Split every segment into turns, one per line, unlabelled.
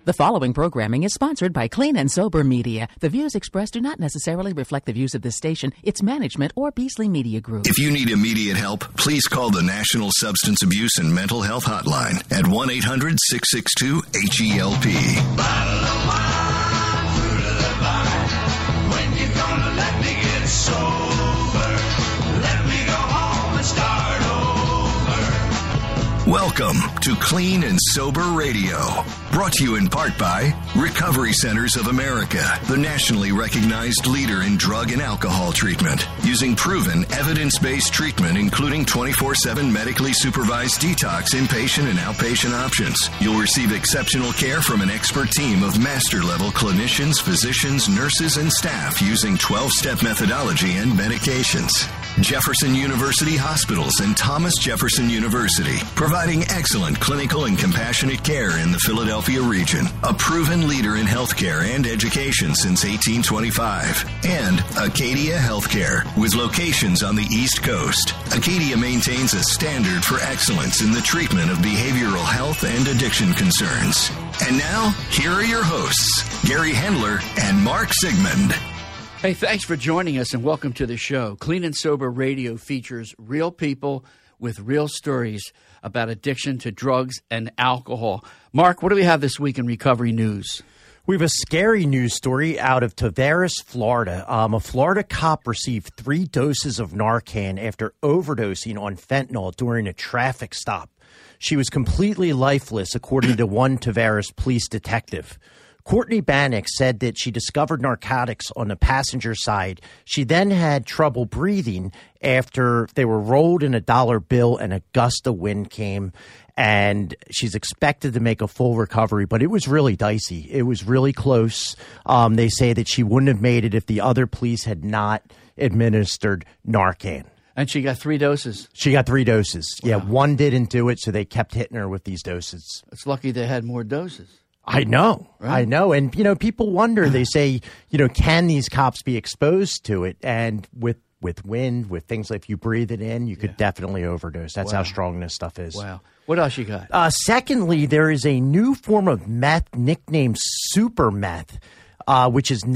The following programming is sponsored by Clean and Sober Media. The views expressed do not necessarily reflect the views of this station, its management, or Beasley Media Group.
If you need immediate help, please call the National Substance Abuse and Mental Health Hotline at 1-800-662-HELP.
Bottle of wine, fruit of the vine. When you gonna let me get sober? Let me go home and start over.
Welcome to Clean and Sober Radio. Brought to you in part by Recovery Centers of America, the nationally recognized leader in drug and alcohol treatment, using proven evidence-based treatment, including 24/7 medically supervised detox, inpatient and outpatient options. You'll receive exceptional care from an expert team of master-level clinicians, physicians, nurses, and staff using 12-step methodology and medications. Jefferson University Hospitals and Thomas Jefferson University, providing excellent clinical and compassionate care in the Philadelphia region. A proven leader in healthcare and education since 1825. And Acadia Healthcare, with locations on the East Coast. Acadia maintains a standard for excellence in the treatment of behavioral health and addiction concerns. And now, here are your hosts, Gary Hendler and Mark Sigmund.
Hey, thanks for joining us and welcome to the show. Clean and Sober Radio features real people with real stories about addiction to drugs and alcohol. Mark, what do we have this week in recovery news?
We have a scary news story out of Tavares, Florida. A Florida cop received 3 doses of Narcan after overdosing on fentanyl during a traffic stop. She was completely lifeless, according to one Tavares police detective. Courtney Bannock said that she discovered narcotics on the passenger side. She then had trouble breathing after they were rolled in a dollar bill and a gust of wind came, and she's expected to make a full recovery, but it was really dicey. It was really close. They say that she wouldn't have made it if the other police had not administered Narcan.
And she got 3 doses.
She got 3 doses.
Wow.
Yeah, one didn't do it, so they kept hitting her with these doses.
It's lucky they had more doses.
I know.
Right.
I know. And, people wonder, they say, can these cops be exposed to it? And with wind, with things like if you breathe it in, you could definitely overdose. That's how strong this stuff is.
Wow. What else you got?
Secondly, there is a new form of meth nicknamed super meth, which is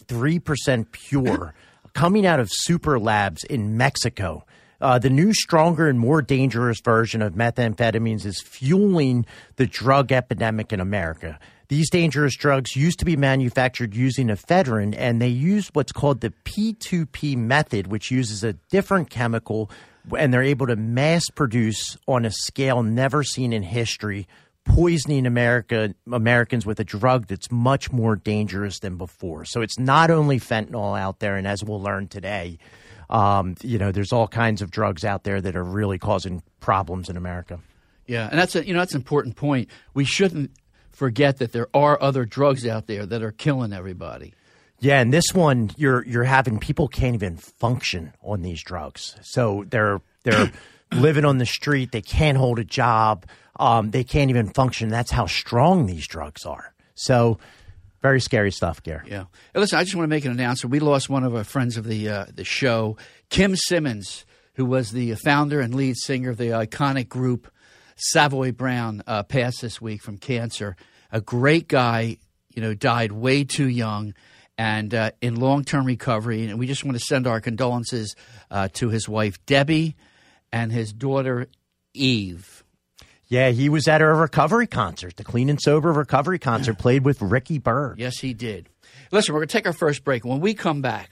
93% pure, coming out of super labs in Mexico. The new, stronger, and more dangerous version of methamphetamines is fueling the drug epidemic in America. These dangerous drugs used to be manufactured using ephedrine, and they use what's called the P2P method, which uses a different chemical, and they're able to mass produce on a scale never seen in history, poisoning Americans with a drug that's much more dangerous than before. So it's not only fentanyl out there, and as we'll learn today, there's all kinds of drugs out there that are really causing problems in America.
Yeah, and that's an important point. We shouldn't forget that there are other drugs out there that are killing everybody.
Yeah, and this one, you're having people can't even function on these drugs. So they're living on the street. They can't hold a job. They can't even function. That's how strong these drugs are. So very scary stuff, Gary.
Yeah. Hey, listen, I just want to make an announcement. We lost one of our friends of the show, Kim Simmons, who was the founder and lead singer of the iconic group Savoy Brown, passed this week from cancer. A great guy, died way too young and in long-term recovery. And we just want to send our condolences to his wife, Debbie, and his daughter, Eve.
Yeah, he was at a recovery concert, the Clean and Sober recovery concert, played with Ricky Byrd.
Yes, he did. Listen, we're going to take our first break. When we come back,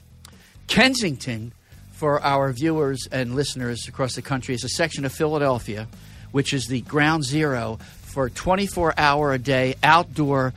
Kensington, for our viewers and listeners across the country, is a section of Philadelphia, which is the ground zero for 24-hour-a-day outdoor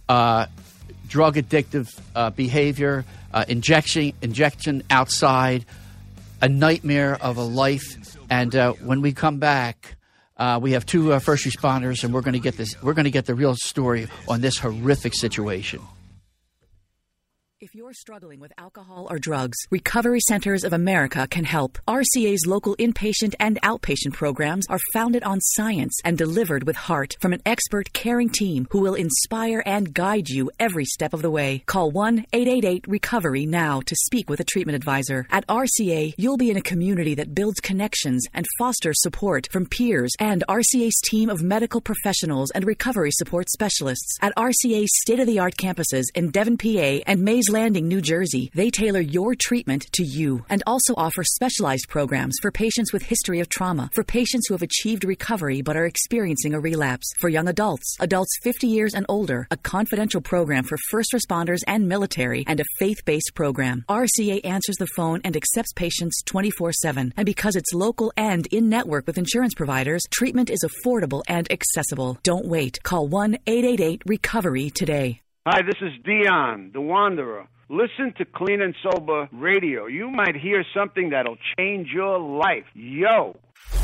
drug addictive behavior, injection outside, a nightmare of a life. And when we come back, we have 2 first responders, and we're going to get the real story on this horrific situation.
If you're struggling with alcohol or drugs, Recovery Centers of America can help. RCA's local inpatient and outpatient programs are founded on science and delivered with heart from an expert, caring team who will inspire and guide you every step of the way. Call 1-888-RECOVERY now to speak with a treatment advisor. At RCA, you'll be in a community that builds connections and fosters support from peers and RCA's team of medical professionals and recovery support specialists. At RCA's state-of-the-art campuses in Devon, PA and Mays Landing, New Jersey, they tailor your treatment to you and also offer specialized programs for patients with history of trauma, for patients who have achieved recovery but are experiencing a relapse, for young adults, adults 50 years and older, a confidential program for first responders and military, and a faith-based program. RCA answers the phone and accepts patients 24/7. And because it's local and in-network with insurance providers, treatment is affordable and accessible. Don't wait. Call 1-888-RECOVERY today.
Hi, this is Dion, the Wanderer. Listen to Clean and Sober Radio. You might hear something that'll change your life. Yo!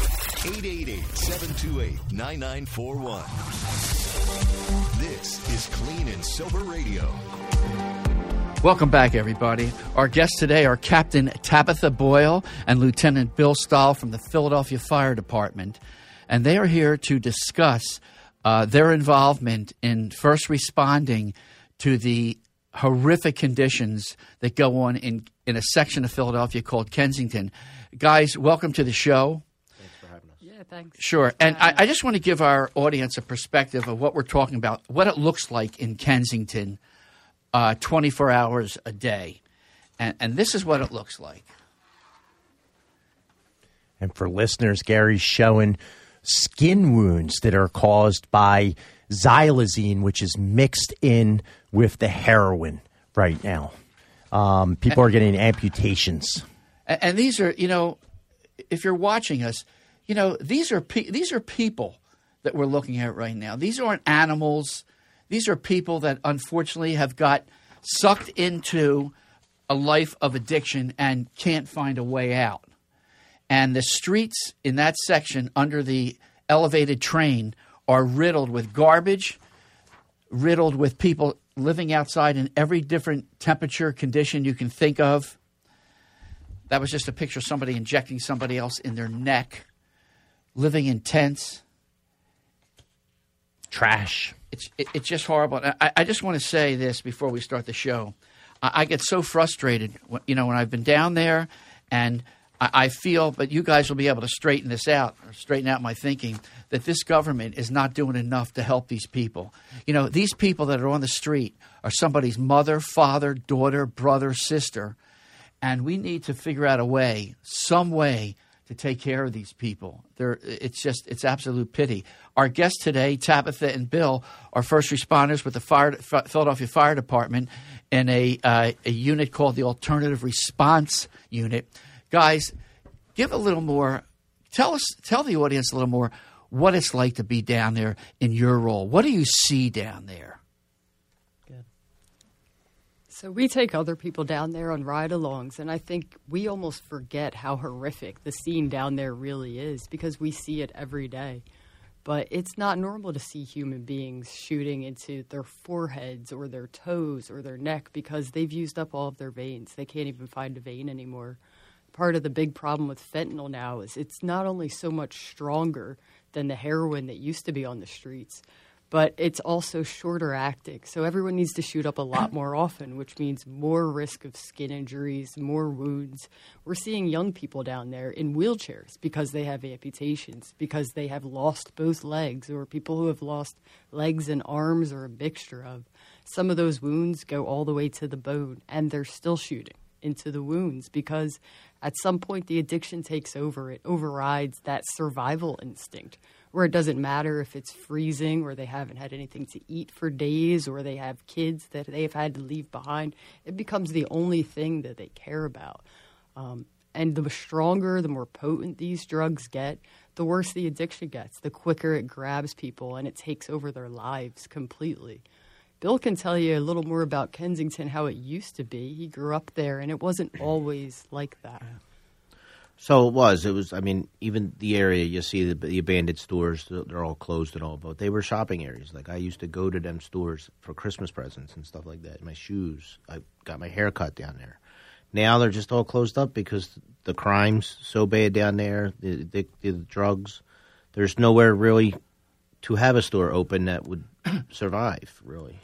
888-728-9941. This is Clean and Sober Radio.
Welcome back, everybody. Our guests today are Captain Tabitha Boyle and Lieutenant Bill Stahl from the Philadelphia Fire Department, and they are here to discuss their involvement in first responding to the horrific conditions that go on in a section of Philadelphia called Kensington. Guys, welcome to the show.
Thanks for having us.
Yeah, thanks.
Sure. And I just want to give our audience a perspective of what we're talking about, what it looks like in Kensington 24 hours a day. And this is what it looks like.
And for listeners, Gary's showing skin wounds that are caused by xylazine, which is mixed in with the heroin right now. People are getting amputations.
And these are, if you're watching us, these are people that we're looking at right now. These aren't animals. These are people that unfortunately have got sucked into a life of addiction and can't find a way out. And the streets in that section under the elevated train are riddled with garbage, riddled with people living outside in every different temperature condition you can think of. That was just a picture of somebody injecting somebody else in their neck, living in tents.
Trash.
It's just horrible. I just want to say this before we start the show. I get so frustrated, when I've been down there, and I feel, but you guys will be able to straighten this out, or straighten out my thinking, that this government is not doing enough to help these people. These people that are on the street are somebody's mother, father, daughter, brother, sister, and we need to figure out a way, some way, to take care of these people. It's absolute pity. Our guests today, Tabitha and Bill, are first responders with the Philadelphia Fire Department in a unit called the Alternative Response Unit. Guys, give a little more. Tell the audience a little more what it's like to be down there in your role. What do you see down there?
So we take other people down there on ride-alongs, and I think we almost forget how horrific the scene down there really is because we see it every day. But it's not normal to see human beings shooting into their foreheads or their toes or their neck because they've used up all of their veins. They can't even find a vein anymore. Part of the big problem with fentanyl now is it's not only so much stronger than the heroin that used to be on the streets, but it's also shorter acting. So everyone needs to shoot up a lot more often, which means more risk of skin injuries, more wounds. We're seeing young people down there in wheelchairs because they have amputations, because they have lost both legs, or people who have lost legs and arms or a mixture of. Some of those wounds go all the way to the bone, and they're still shooting into the wounds because at some point the addiction takes over. It overrides that survival instinct where it doesn't matter if it's freezing or they haven't had anything to eat for days or they have kids that they've had to leave behind. It becomes the only thing that they care about. And the stronger, the more potent these drugs get, the worse the addiction gets, the quicker it grabs people and it takes over their lives completely. Bill can tell you a little more about Kensington, how it used to be. He grew up there, and it wasn't always like that.
So it was. I mean, even the area you see the abandoned stores, they're all closed and all, but they were shopping areas. Like I used to go to them stores for Christmas presents and stuff like that. My shoes, I got my hair cut down there. Now they're just all closed up because the crime's so bad down there, the drugs. There's nowhere really to have a store open that would survive, really.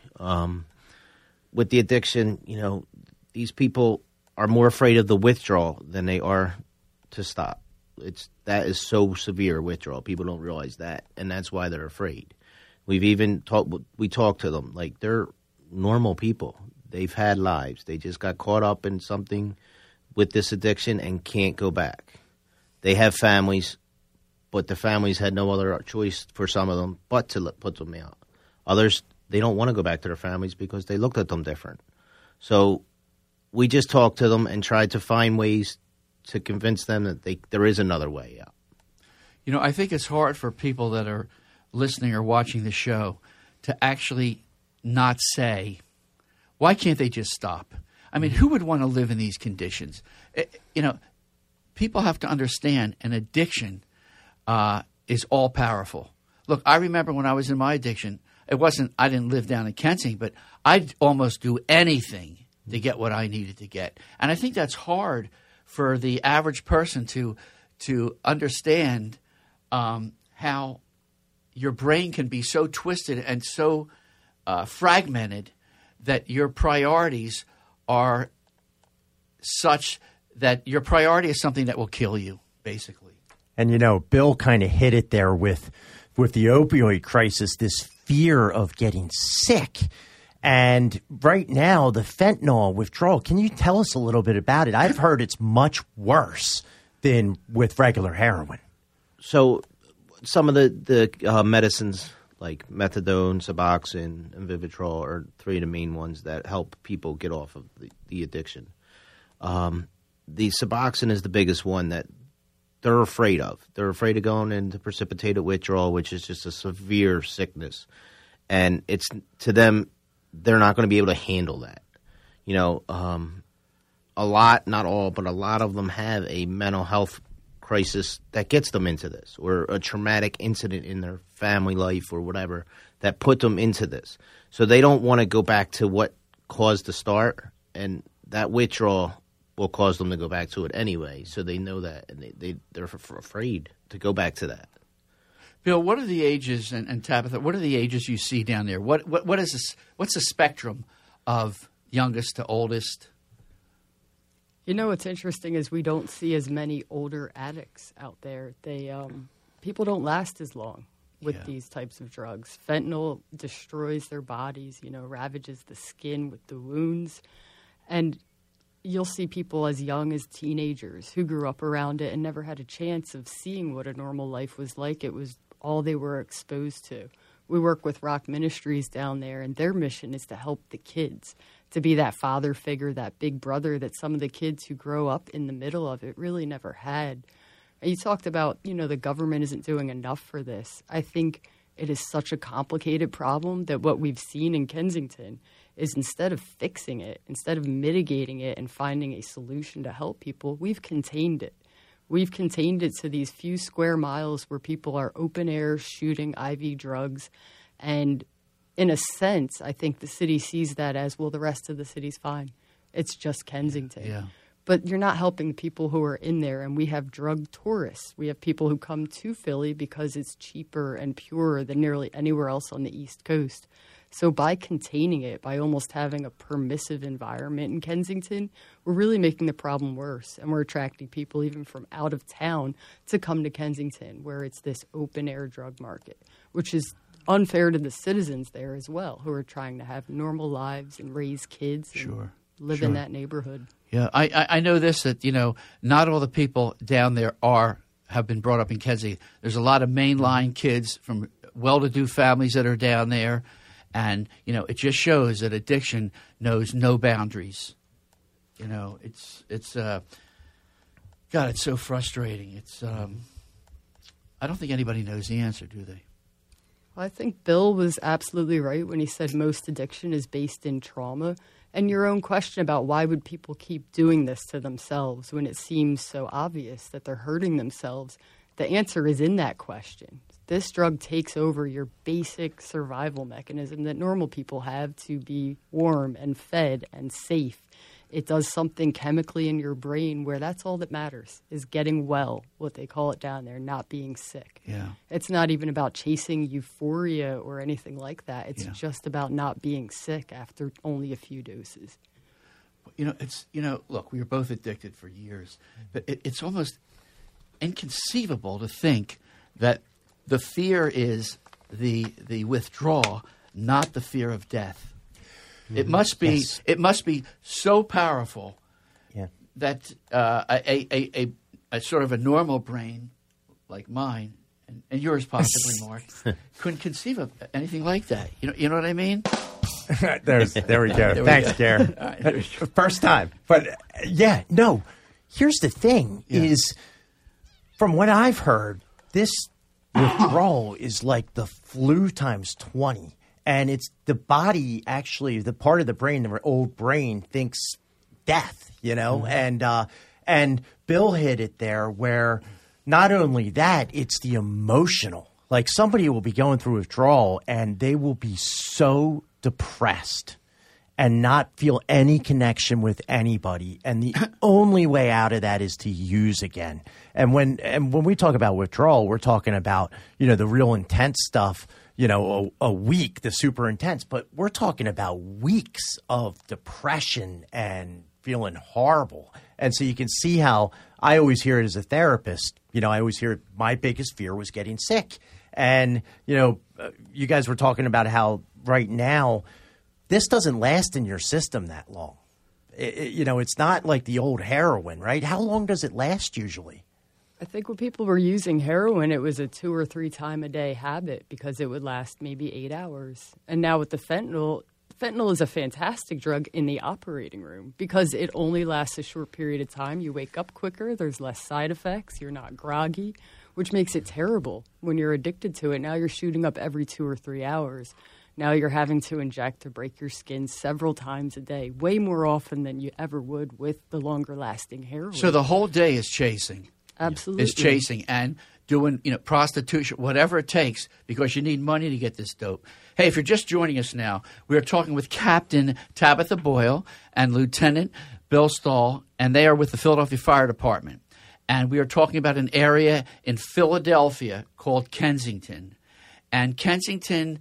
With the addiction, these people are more afraid of the withdrawal than they are to stop. That is so severe, withdrawal. People don't realize that, and that's why they're afraid. We've even talked to them like they're normal people. They've had lives. They just got caught up in something with this addiction and can't go back. They have families, but the families had no other choice for some of them but to put them out. Others, they don't want to go back to their families because they looked at them different. So we just talked to them and tried to find ways to convince them that there is another way out.
I think it's hard for people that are listening or watching the show to actually not say, why can't they just stop? I mean, who would want to live in these conditions? People have to understand an addiction is all powerful. Look, I remember when I was in my addiction, I didn't live down in Kensington, but I'd almost do anything to get what I needed to get. And I think that's hard for the average person to understand how your brain can be so twisted and so fragmented that your priorities are such that your priority is something that will kill you, basically.
And, Bill kind of hit it there with the opioid crisis, this fear of getting sick. And right now, the fentanyl withdrawal, can you tell us a little bit about it? I've heard it's much worse than with regular heroin.
So some of the medicines like methadone, Suboxone, and Vivitrol are three of the main ones that help people get off of the addiction. The Suboxone is the biggest one that they're afraid of. They're afraid of going into precipitated withdrawal, which is just a severe sickness. And it's to them, they're not going to be able to handle that. A lot, not all, but a lot of them have a mental health crisis that gets them into this, or a traumatic incident in their family life or whatever that put them into this. So they don't want to go back to what caused the start, and that withdrawal will cause them to go back to it anyway. So they know that, and they're afraid to go back to that.
Bill, what are the ages, and Tabitha, what are the ages you see down there? What is this? What's the spectrum of youngest to oldest?
What's interesting is we don't see as many older addicts out there. People don't last as long with these types of drugs. Fentanyl destroys their bodies, ravages the skin with the wounds. And you'll see people as young as teenagers who grew up around it and never had a chance of seeing what a normal life was like. It was all they were exposed to. We work with Rock Ministries down there, and their mission is to help the kids, to be that father figure, that big brother that some of the kids who grow up in the middle of it really never had. And you talked about, the government isn't doing enough for this. I think it is such a complicated problem that what we've seen in Kensington is instead of fixing it, instead of mitigating it and finding a solution to help people, we've contained it. We've contained it to these few square miles where people are open air shooting IV drugs. And in a sense, I think the city sees that as, well, the rest of the city's fine. It's just Kensington.
Yeah.
But you're not helping the people who are in there. And we have drug tourists. We have people who come to Philly because it's cheaper and purer than nearly anywhere else on the East Coast. So by containing it, by almost having a permissive environment in Kensington, we're really making the problem worse. And we're attracting people even from out of town to come to Kensington, where it's this open-air drug market, which is unfair to the citizens there as well, who are trying to have normal lives and raise kids and live in that neighborhood.
Yeah, I know this, that, not all the people down there have been brought up in Kensington. There's a lot of mainline kids from well-to-do families that are down there. And, it just shows that addiction knows no boundaries. It's God, it's so frustrating. It's I don't think anybody knows the answer, do they?
Well, I think Bill was absolutely right when he said most addiction is based in trauma. And your own question about why would people keep doing this to themselves when it seems so obvious that they're hurting themselves, the answer is in that question. This drug takes over your basic survival mechanism that normal people have to be warm and fed and safe. It does something chemically in your brain where that's all that matters, is getting well, what they call it down there, not being sick.
Yeah.
It's not even about chasing euphoria or anything like that. It's just about not being sick after only a few doses.
Look, we were both addicted for years, but it's almost inconceivable to think that the fear is the withdrawal, not the fear of death. It must be.
Yes.
It must be so powerful that a sort of a normal brain like mine and yours possibly, Mark, couldn't conceive of anything like that. You know what I mean?
There we go. Thanks, Garen.
Right,
First time. But here's the thing is, from what I've heard, this withdrawal is like the flu times 20. And it's the body, actually, the part of the brain, the old brain, thinks death, and Bill hit it there where not only that, it's the emotional. Like somebody will be going through withdrawal and they will be so depressed and not feel any connection with anybody. And the only way out of that is to use again. And when we talk about withdrawal, we're talking about, the real intense stuff, a week, the super intense, but we're talking about weeks of depression and feeling horrible. And so you can see how I always hear it as a therapist. I always hear my biggest fear was getting sick. And, you guys were talking about how right now this doesn't last in your system that long. It's not like the old heroin, right? How long does it last usually?
I think when people were using heroin, it was a 2 or 3 time a day habit because it would last maybe 8 hours. And now with the fentanyl is a fantastic drug in the operating room because it only lasts a short period of time. You wake up quicker. There's less side effects. You're not groggy, which makes it terrible when you're addicted to it. Now you're shooting up every 2 or 3 hours. Now you're having to inject to break your skin several times a day, way more often than you ever would with the longer lasting heroin.
So the whole day is chasing.
Absolutely.
Is chasing and doing, prostitution, whatever it takes, because you need money to get this dope. Hey, if you're just joining us now, we are talking with Captain Tabitha Boyle and Lieutenant Bill Stahl, and they are with the Philadelphia Fire Department. And we are talking about an area in Philadelphia called Kensington. And Kensington,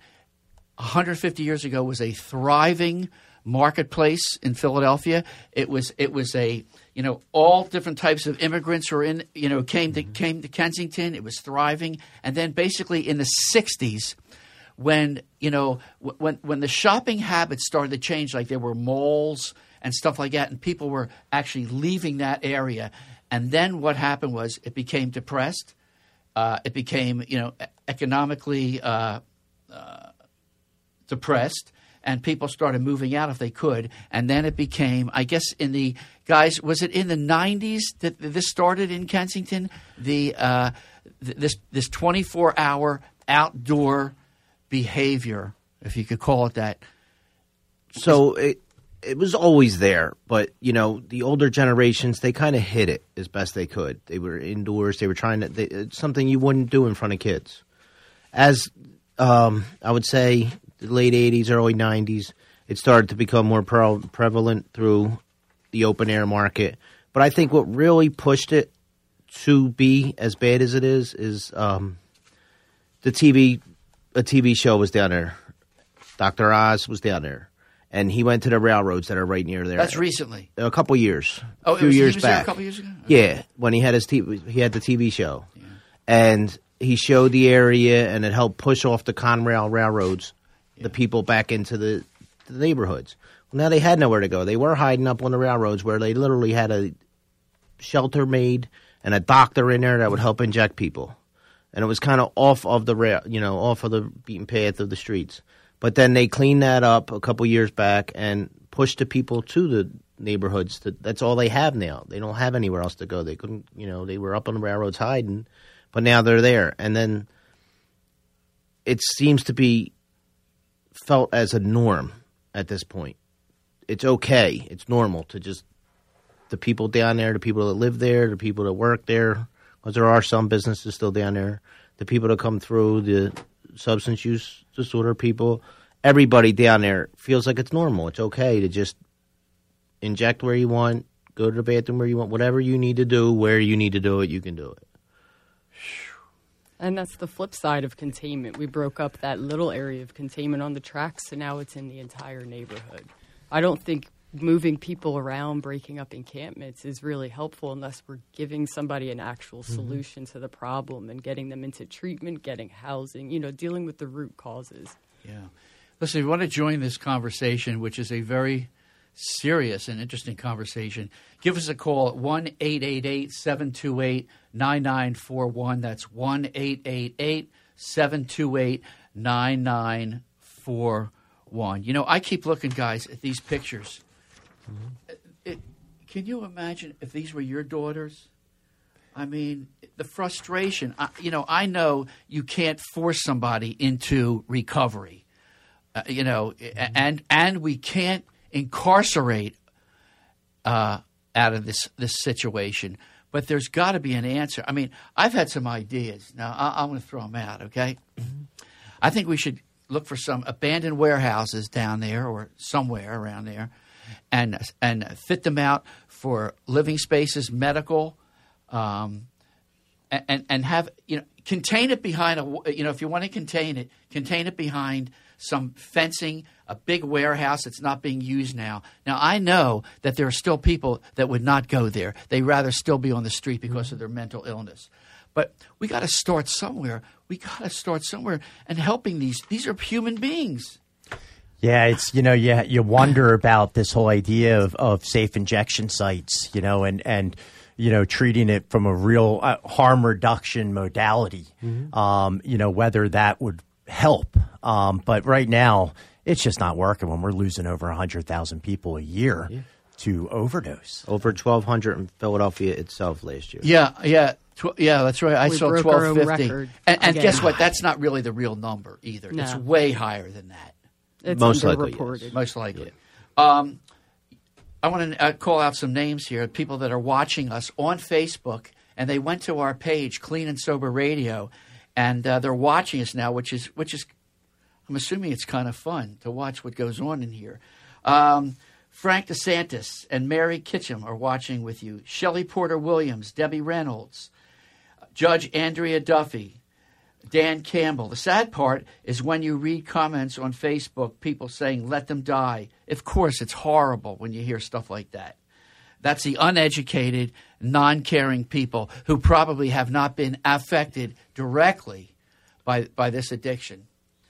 150 years ago, was a thriving marketplace in Philadelphia. It was a all different types of immigrants were in came to Kensington. It was thriving, and then basically in the 60s, when the shopping habits started to change, like there were malls and stuff like that, and people were actually leaving that area. And then what happened was it became depressed. It became economically depressed. And people started moving out if they could. And then it became, I guess, was it in the 90s that this started in Kensington? This 24-hour outdoor behavior, if you could call it that.
So it was always there, but, the older generations, they kind of hid it as best they could. They were indoors. They were it's something you wouldn't do in front of kids. As I would say, the late 80s, early 90s, it started to become more prevalent through the open air market. But I think what really pushed it to be as bad as it is a TV show was down there. Dr. Oz was down there. And he went to the railroads that are right near there.
That's recently.
A couple years.
Oh,
a few years
he was
back.
There a couple years ago?
Yeah, when he had the TV show. Yeah. And he showed the area, and it helped push off the Conrail railroads, the people back into the neighborhoods. Well, now they had nowhere to go. They were hiding up on the railroads where they literally had a shelter made and a doctor in there that would help inject people. And it was kind of off of the off of the beaten path of the streets. But then they cleaned that up a couple years back and pushed the people to the neighborhoods. That's all they have now. They don't have anywhere else to go. They couldn't, they were up on the railroads hiding, but now they're there. And then it seems to be felt as a norm at this point it's okay. It's normal to just the people down there, the people that live there, the people that work there, because there are some businesses still down there, the people that come through, the substance use disorder people, everybody down there feels like it's normal. It's okay to just inject where you want, go to the bathroom where you want, whatever you need to do, where you need to do it, you can do it.
And that's the flip side of containment. We broke up that little area of containment on the tracks, so now it's in the entire neighborhood. I don't think moving people around, breaking up encampments is really helpful unless we're giving somebody an actual solution to the problem and getting them into treatment, getting housing, dealing with the root causes.
Yeah. Listen, if you want to join this conversation, which is a very serious and interesting conversation, give us a call at 1-888-728-9941. That's 1-888-728-9941. I keep looking, guys, at these pictures. Can you imagine if these were your daughters? I mean, the frustration. I know you can't force somebody into recovery, and we can't incarcerate out of this situation. But there's got to be an answer. I mean, I've had some ideas. Now, I'm going to throw them out, okay? I think we should look for some abandoned warehouses down there or somewhere around there and fit them out for living spaces, medical, and have, contain it behind if you want to contain it behind some fencing, a big warehouse that's not being used now. Now, I know that there are still people that would not go there. They'd rather still be on the street because of their mental illness. But we got to start somewhere. We got to start somewhere and helping these. These are human beings.
Yeah, it's you wonder about this whole idea of safe injection sites, and treating it from a real harm reduction modality, whether that would help. But right now, it's just not working when we're losing over 100,000 people a year to overdose.
Over 1,200 in Philadelphia itself last year.
Yeah, that's right. I saw 1,250. And guess what? That's not really the real number either.
No.
It's way higher than that.
It's
Most likely,
underreported.
yes.
Most likely. Yeah. I want to call out some names here, people that are watching us on Facebook, and they went to our page, Clean and Sober Radio, and they're watching us now, which is I'm assuming it's kind of fun to watch what goes on in here. Frank DeSantis and Mary Kitchum are watching with you. Shelley Porter Williams, Debbie Reynolds, Judge Andrea Duffy, Dan Campbell. The sad part is when you read comments on Facebook, people saying, let them die. Of course, it's horrible when you hear stuff like that. That's the uneducated, non-caring people who probably have not been affected directly by this addiction.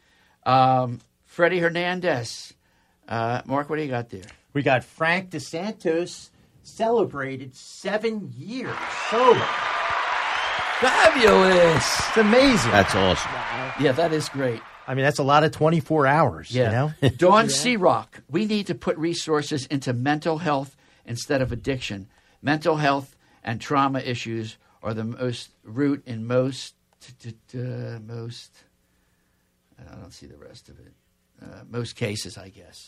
Freddie Hernandez. Mark, what do you got there?
We got Frank DeSantis celebrated 7 years sober.
Fabulous.
It's amazing.
That's awesome.
Yeah, that is great.
I mean, that's a lot of 24 hours,
Dawn Searock, we need to put resources into mental health instead of addiction. Mental health and trauma issues are the most root in most, I don't see the rest of it, most cases, I guess,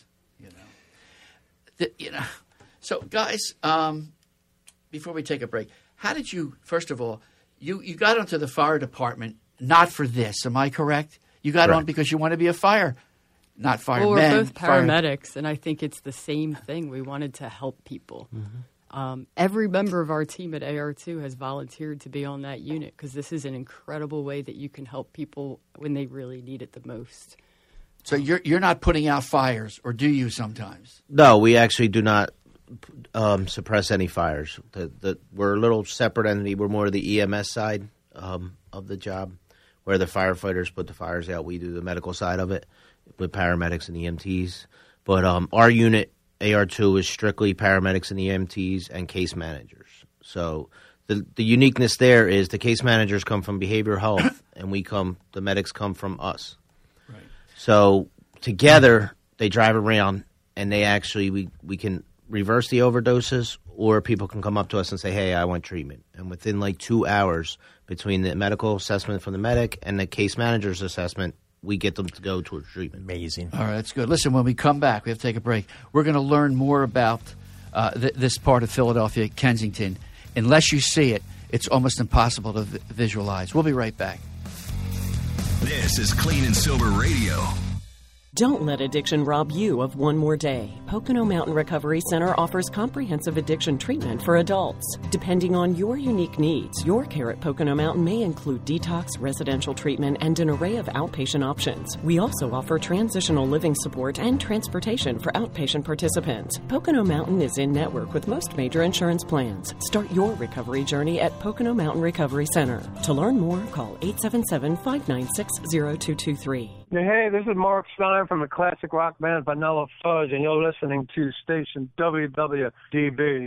So, guys, before we take a break, how did you, first of all, you got onto the fire department not for this, am I correct? You got on because you want to be a fireman.
Well, we're both paramedics, and I think it's the same thing. We wanted to help people. Every member of our team at AR2 has volunteered to be on that unit because this is an incredible way that you can help people when they really need it the most.
So you're not putting out fires, or do you sometimes?
No, we actually do not suppress any fires. We're a little separate entity. We're more the EMS side of the job, where the firefighters put the fires out. We do the medical side of it with paramedics and EMTs. But our unit, AR2, is strictly paramedics and EMTs and case managers. So the uniqueness there is the case managers come from behavioral health, and the medics come from us. Right. So together, they drive around, and they actually, we can reverse the overdoses, or people can come up to us and say, hey, I want treatment. And within 2 hours between the medical assessment from the medic and the case manager's assessment, we get them to go towards treatment.
Amazing.
All right, that's good. Listen, when we come back, we have to take a break. We're going to learn more about this part of Philadelphia, Kensington. Unless you see it, it's almost impossible to visualize. We'll be right back.
This is Clean and Sober Radio.
Don't let addiction rob you of one more day. Pocono Mountain Recovery Center offers comprehensive addiction treatment for adults. Depending on your unique needs, your care at Pocono Mountain may include detox, residential treatment, and an array of outpatient options. We also offer transitional living support and transportation for outpatient participants. Pocono Mountain is in network with most major insurance plans. Start your recovery journey at Pocono Mountain Recovery Center. To learn more, call 877-596-0223.
Hey, this is Mark Stein from the classic rock band Vanilla Fudge, and you're listening to station WWDB.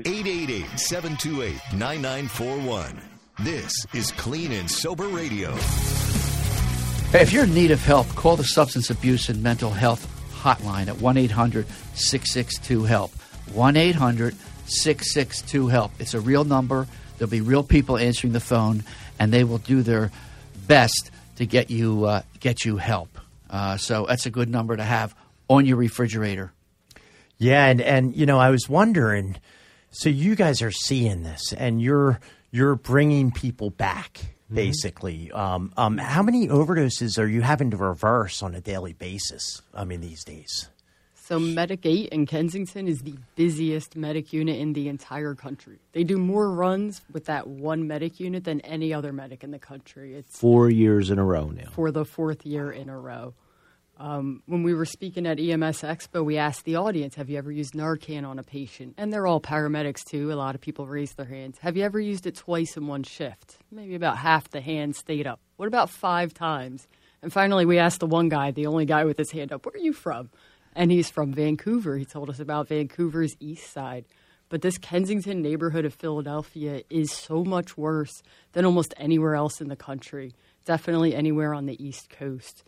888-728-9941. This is Clean and Sober Radio.
Hey, if you're in need of help, call the Substance Abuse and Mental Health Hotline at 1-800-662-HELP. 1-800-662-HELP. It's a real number. There'll be real people answering the phone, and they will do their best to get you help. So that's a good number to have on your refrigerator.
Yeah, and you know, I was wondering, so you guys are seeing this, and you're bringing people back, basically. How many overdoses are you having to reverse on a daily basis, these days?
So Medic 8 in Kensington is the busiest medic unit in the entire country. They do more runs with that one medic unit than any other medic in the country. It's
4 years in a row now.
For the fourth year in a row. When we were speaking at EMS Expo, we asked the audience, have you ever used Narcan on a patient? And they're all paramedics, too. A lot of people raised their hands. Have you ever used it twice in one shift? Maybe about half the hands stayed up. What about 5 times? And finally, we asked the one guy, the only guy with his hand up, where are you from? And he's from Vancouver. He told us about Vancouver's east side. But this Kensington neighborhood of Philadelphia is so much worse than almost anywhere else in the country, definitely anywhere on the East Coast.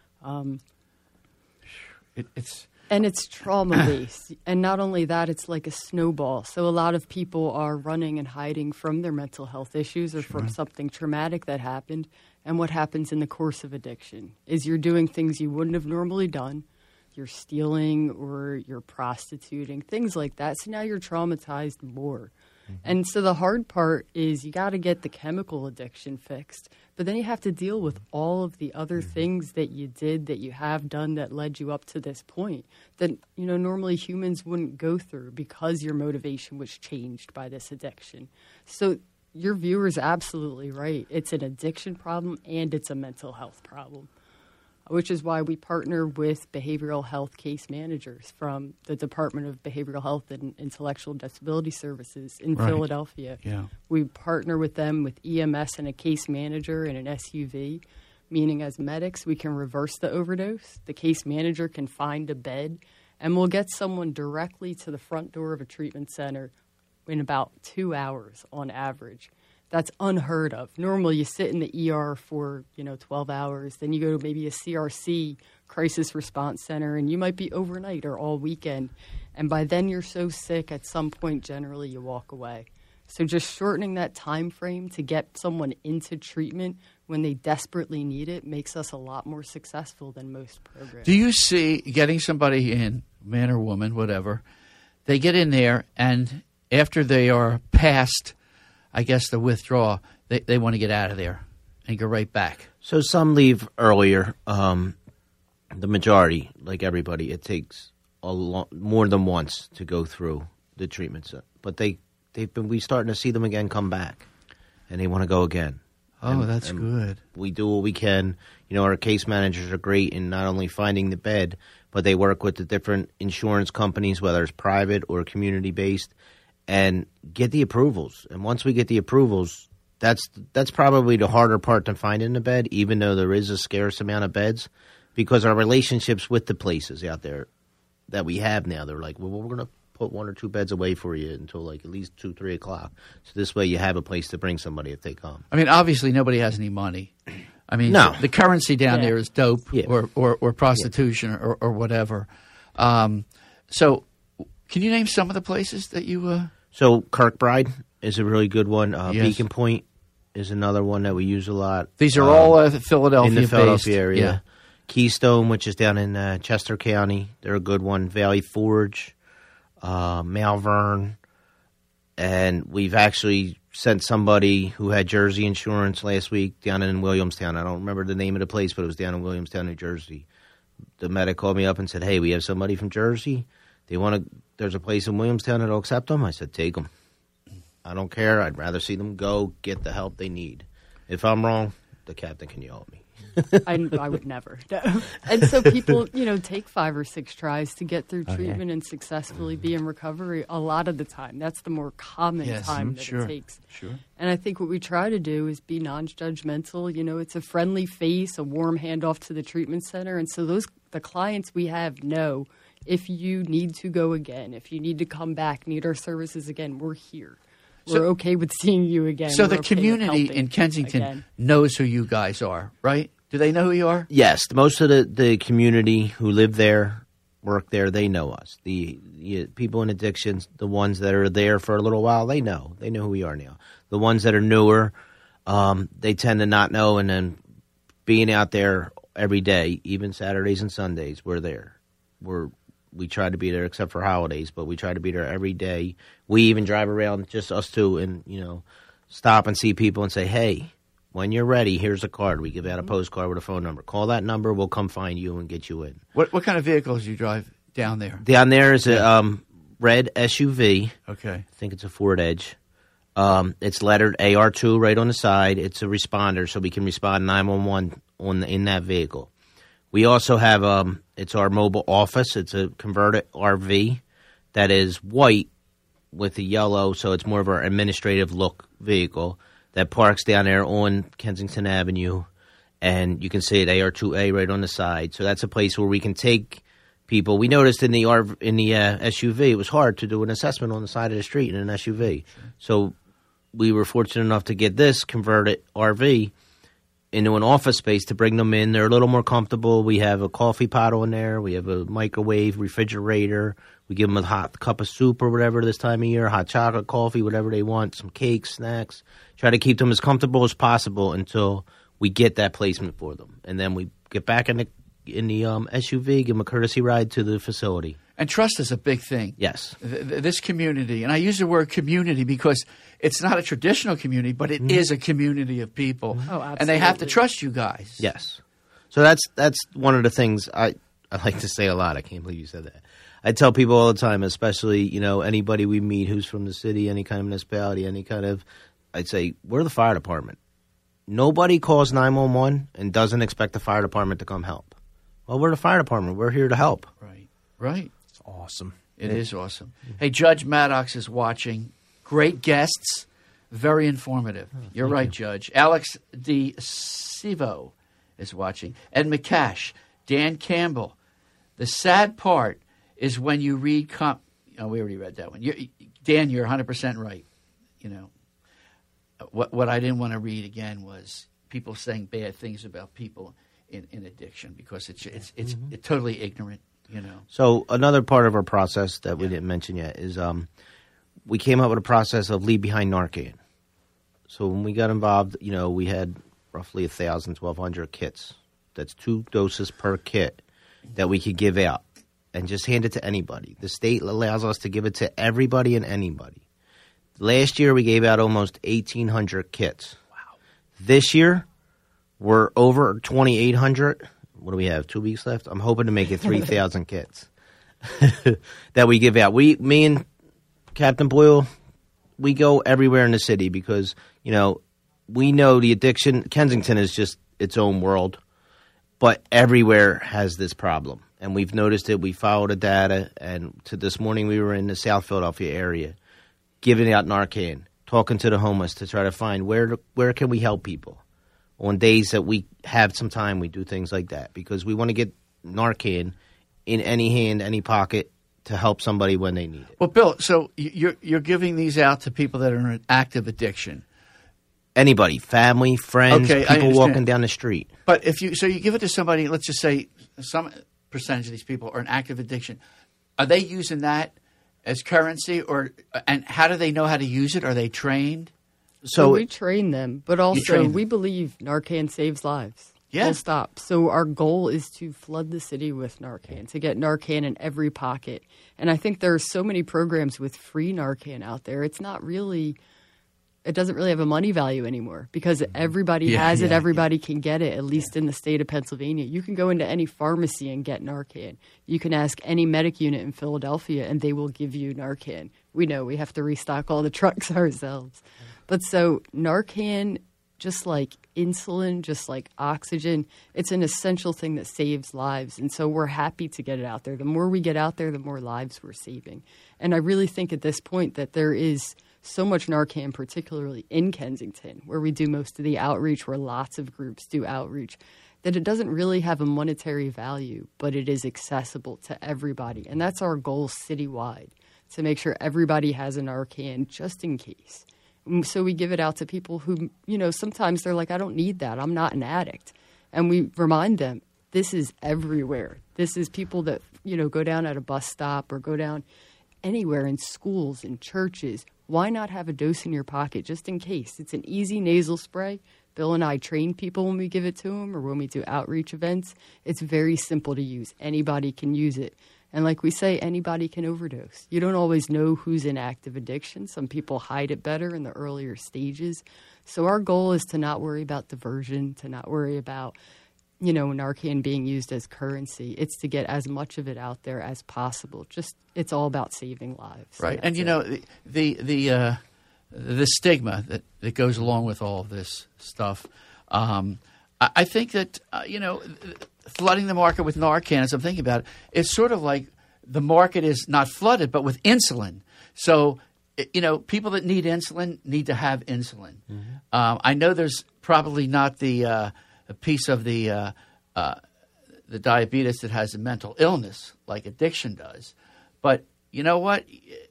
It's trauma-based. And not only that, it's like a snowball. So a lot of people are running and hiding from their mental health issues or from something traumatic that happened. And what happens in the course of addiction is you're doing things you wouldn't have normally done. You're stealing or you're prostituting, things like that. So now you're traumatized more. Mm-hmm. And so the hard part is you got to get the chemical addiction fixed, but then you have to deal with all of the other things that you did, that you have done, that led you up to this point that, normally humans wouldn't go through because your motivation was changed by this addiction. So your viewer's absolutely right. It's an addiction problem and it's a mental health problem, which is why we partner with behavioral health case managers from the Department of Behavioral Health and Intellectual Disability Services in Philadelphia.
Yeah.
We partner with them with EMS and a case manager and an SUV, meaning as medics, we can reverse the overdose. The case manager can find a bed, and we'll get someone directly to the front door of a treatment center in about 2 hours on average. That's unheard of. Normally, you sit in the ER for, 12 hours. Then you go to maybe a CRC, crisis response center, and you might be overnight or all weekend. And by then, you're so sick, at some point, generally, you walk away. So just shortening that time frame to get someone into treatment when they desperately need it makes us a lot more successful than most programs.
Do you see getting somebody in, man or woman, whatever, they get in there, and after they are past the withdrawal, they want to get out of there and go right back.
So some leave earlier. The majority, like everybody, it takes more than once to go through the treatment. But we starting to see them again come back, and they want to go again.
Oh, that's good.
We do what we can. Our case managers are great in not only finding the bed, but they work with the different insurance companies, whether it's private or community-based, and get the approvals. And once we get the approvals, that's probably the harder part to find in the bed, even though there is a scarce amount of beds, because our relationships with the places out there that we have now, they're like, well, we're going to put 1 or 2 beds away for you until at least 2-3 o'clock. So this way you have a place to bring somebody if they come.
Obviously nobody has any money.
No.
The currency down there is dope or prostitution or whatever. So can you name some of the places that you
So Kirkbride is a really good one.
Yes.
Beacon Point is another one that we use a lot.
These are all Philadelphia
in the Philadelphia
based.
area.
Yeah.
Keystone, which is down in Chester County. They're a good one. Valley Forge, Malvern. And we've actually sent somebody who had Jersey insurance last week down in Williamstown. I don't remember the name of the place, but it was down in Williamstown, New Jersey. The medic called me up and said, hey, we have somebody from Jersey. There's a place in Williamstown that'll accept them. I said, take them. I don't care. I'd rather see them go get the help they need. If I'm wrong, the captain can yell at me.
I would never. No. And so people, take 5 or 6 tries to get through treatment and successfully be in recovery a lot of the time. That's the more common time that it takes.
Sure.
And I think what we try to do is be non-judgmental. It's a friendly face, a warm handoff to the treatment center. And so the clients we have know if you need to go again, if you need to come back, need our services again, we're here. We're okay with seeing you again.
So
we're
the
okay
community in Kensington knows who you guys are, right? Do they know who you are?
Yes. Most of the community who live there, work there, they know us. The people in addictions, the ones that are there for a little while, they know. They know who we are now. The ones that are newer, they tend to not know. And then being out there every day, even Saturdays and Sundays, we're there. We try to be there except for holidays, but we try to be there every day. We even drive around, just us two, and, stop and see people and say, hey, when you're ready, here's a card. We give out a postcard with a phone number. Call that number. We'll come find you and get you in.
What kind of vehicles do you drive down there?
Down there is a red SUV.
Okay.
I think it's a Ford Edge. It's lettered AR2 right on the side. It's a responder, so we can respond 911 in that vehicle. We also have it's our mobile office. It's a converted RV that is white with the yellow, so it's more of our administrative look vehicle that parks down there on Kensington Avenue, and you can see it AR2A right on the side. So that's a place where we can take people. We noticed in the SUV it was hard to do an assessment on the side of the street in an SUV. So we were fortunate enough to get this converted RV into an office space to bring them in. They're a little more comfortable. We have a coffee pot on there. We have a microwave, refrigerator. We give them a hot cup of soup or whatever this time of year, hot chocolate, coffee, whatever they want, some cakes, snacks. Try to keep them as comfortable as possible until we get that placement for them. And then we get back in the SUV, give them a courtesy ride to the facility.
And trust is a big thing.
Yes.
This community, and I use the word community because it's not a traditional community, but it is a community of people.
Oh, absolutely.
And they have to trust you guys.
Yes. So that's one of the things I like to say a lot. I can't believe you said that. I tell people all the time, especially, anybody we meet who's from the city, any kind of municipality, I'd say, we're the fire department. Nobody calls 911 and doesn't expect the fire department to come help. Well, we're the fire department. We're here to help.
Right.
It's awesome.
It is awesome. Hey, Judge Maddox is watching. Great guests. Very informative. You're right, Judge. Alex D. Sivo is watching. Ed McCash. Dan Campbell. The sad part is when you read we already read that one. Dan, you're 100% right. What I didn't want to read again was people saying bad things about people in addiction because it's totally ignorant.
So another part of our process that we didn't mention yet is we came up with a process of leave behind Narcan. So when we got involved, we had roughly 1,000, 1,200 kits. That's 2 doses per kit that we could give out and just hand it to anybody. The state allows us to give it to everybody and anybody. Last year we gave out almost 1,800 kits. Wow. This year we're over 2,800. What do we have? 2 weeks left? I'm hoping to make it 3,000 kits that we give out. Me and Captain Boyle, we go everywhere in the city because, we know the addiction. Kensington is just its own world, but everywhere has this problem. And we've noticed it. We follow the data. And to this morning we were in the South Philadelphia area giving out Narcan, talking to the homeless to try to find where can we help people. On days that we have some time, we do things like that because we want to get Narcan in any hand, any pocket to help somebody when they need it.
Well, Bill, so you're giving these out to people that are in active addiction.
Anybody, family, friends, people walking down the street.
But you give it to somebody, let's just say some percentage of these people are in active addiction. Are they using that as currency, and how do they know how to use it? Are they trained?
So we train them, but also we believe Narcan saves lives.
Yeah.
Full stop. So our goal is to flood the city with Narcan, to get Narcan in every pocket. And I think there are so many programs with free Narcan out there. It doesn't really have a money value anymore because everybody has it. Everybody can get it, at least in the state of Pennsylvania. You can go into any pharmacy and get Narcan. You can ask any medic unit in Philadelphia and they will give you Narcan. We know we have to restock all the trucks ourselves. But so Narcan, just like insulin, just like oxygen, it's an essential thing that saves lives. And so we're happy to get it out there. The more we get out there, the more lives we're saving. And I really think at this point that there is so much Narcan, particularly in Kensington, where we do most of the outreach, where lots of groups do outreach, that it doesn't really have a monetary value, but it is accessible to everybody. And that's our goal citywide, to make sure everybody has a Narcan just in case. So we give it out to people who, sometimes they're like, I don't need that. I'm not an addict. And we remind them, this is everywhere. This is people that, go down at a bus stop or go down anywhere in schools, in churches. Why not have a dose in your pocket just in case? It's an easy nasal spray. Bill and I train people when we give it to them or when we do outreach events. It's very simple to use. Anybody can use it. And like we say, anybody can overdose. You don't always know who's in active addiction. Some people hide it better in the earlier stages. So our goal is to not worry about diversion, to not worry about, Narcan being used as currency. It's to get as much of it out there as possible. It's all about saving lives.
Right. And, the stigma that goes along with all of this stuff, I think that, flooding the market with Narcan, as I'm thinking about it, it's sort of like the market is not flooded, but with insulin. So, people that need insulin need to have insulin. Mm-hmm. I know there's probably not the piece of the diabetes that has a mental illness like addiction does. But you know what?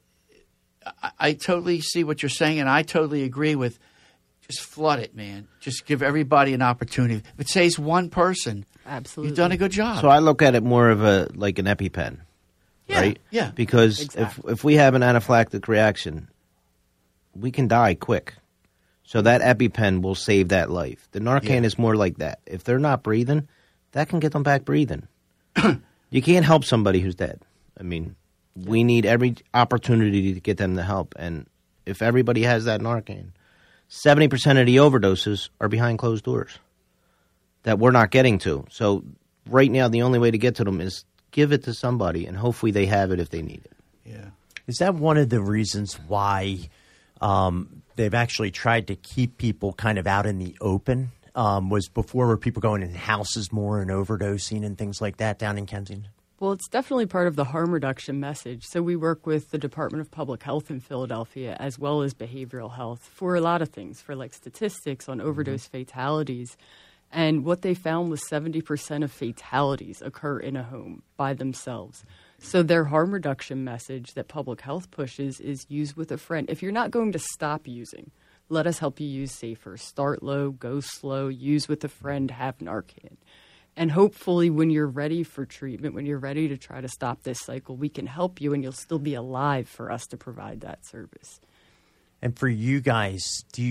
I totally see what you're saying, and I totally agree with just flood it, man. Just give everybody an opportunity. If it saves one person,
absolutely,
you've done a good job.
So I look at it more of like an EpiPen, right?
Yeah.
Because
exactly.
if we have an anaphylactic reaction, we can die quick. So that EpiPen will save that life. The Narcan is more like that. If they're not breathing, that can get them back breathing. You can't help somebody who's dead. I mean, we need every opportunity to get them the help. And if everybody has that Narcan, 70% of the overdoses are behind closed doors that we're not getting to. So right now, the only way to get to them is give it to somebody, and hopefully they have it if they need it.
Yeah.
Is that one of the reasons why they've actually tried to keep people kind of out in the open? Was before were people going in houses more and overdosing and things like that down in Kensington?
Well, it's definitely part of the harm reduction message. So we work with the Department of Public Health in Philadelphia as well as behavioral health for a lot of things, for like statistics on overdose fatalities. And what they found was 70% of fatalities occur in a home by themselves. So their harm reduction message that public health pushes is use with a friend. If you're not going to stop using, let us help you use safer. Start low, go slow, use with a friend, have Narcan. And hopefully when you're ready for treatment, when you're ready to try to stop this cycle, we can help you and you'll still be alive for us to provide that service.
And for you guys, do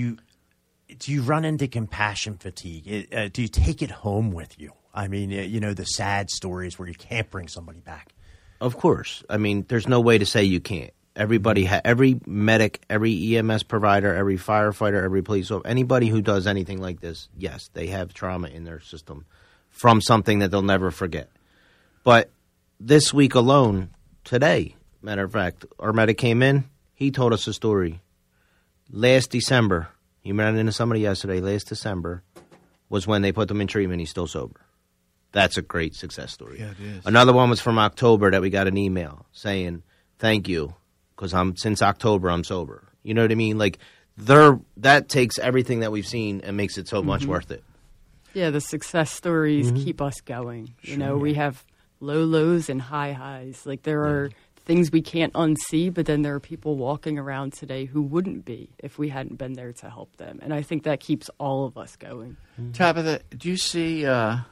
you run into compassion fatigue? Do you take it home with you? I mean, the sad stories where you can't bring somebody back.
Of course. I mean, there's no way to say you can't. Everybody, every medic, every EMS provider, every firefighter, every police officer, anybody who does anything like this, yes, they have trauma in their system from something that they'll never forget. But this week alone, today, matter of fact, our medic came in. He told us a story. Last December, he ran into somebody yesterday. Last December was when they put them in treatment. He's still sober. That's a great success story.
Yeah, it is.
Another one was from October that we got an email saying, thank you, because since October I'm sober. You know what I mean? Like, that takes everything that we've seen and makes it so much worth it.
Yeah, the success stories keep us going. We have low lows and high highs. Like, there are things we can't unsee, but then there are people walking around today who wouldn't be if we hadn't been there to help them. And I think that keeps all of us going.
Tabitha, do you see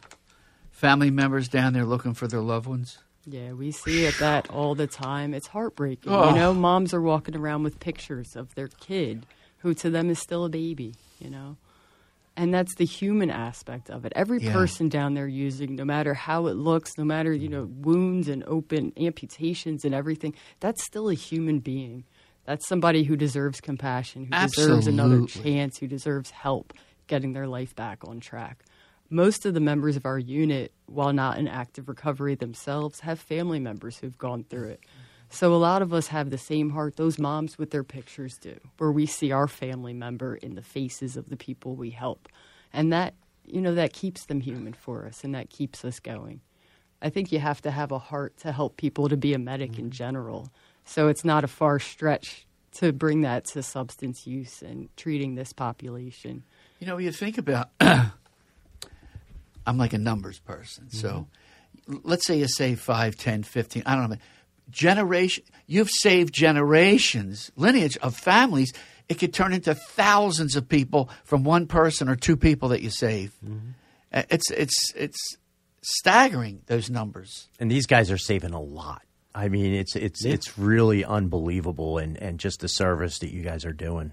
family members down there looking for their loved ones?
Yeah, we see that all the time. It's heartbreaking.
Oh.
Moms are walking around with pictures of their kid who to them is still a baby, And that's the human aspect of it. Every person down there using, no matter how it looks, no matter, wounds and open amputations and everything, that's still a human being. That's somebody who deserves compassion, who deserves another chance, who deserves help getting their life back on track. Most of the members of our unit, while not in active recovery themselves, have family members who've gone through it. So a lot of us have the same heart those moms with their pictures do, where we see our family member in the faces of the people we help. And that, that keeps them human for us, and that keeps us going. I think you have to have a heart to help people, to be a medic in general. So it's not a far stretch to bring that to substance use and treating this population.
You think about, I'm like a numbers person. So let's say you save 5, 10, 15, I don't know. You've saved generations, lineage of families. It could turn into thousands of people from one person or two people that you save. It's staggering, those numbers.
And these guys are saving a lot. I mean, it's really unbelievable, and just the service that you guys are doing.